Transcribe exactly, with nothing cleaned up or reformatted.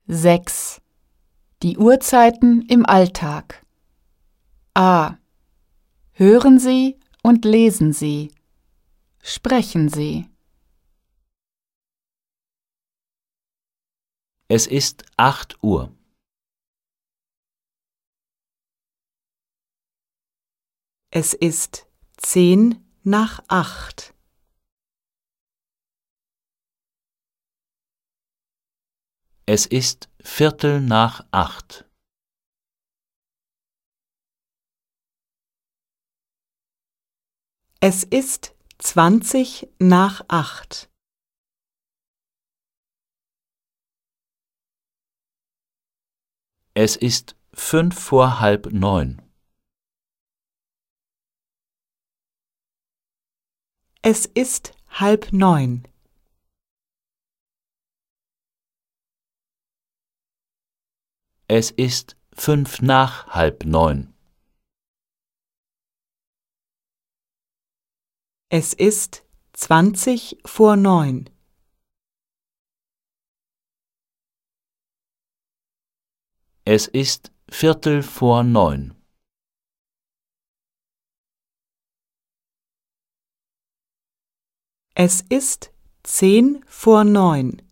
sechs. Die Uhrzeiten im Alltag. A. Hören Sie und lesen Sie. Sprechen Sie. Es ist acht Uhr. Es ist zehn nach acht. Es ist Viertel nach acht. Es ist zwanzig nach acht. Es ist fünf vor halb neun. Es ist halb neun. Es ist fünf nach halb neun. Es ist zwanzig vor neun. Es ist Viertel vor neun. Es ist zehn vor neun.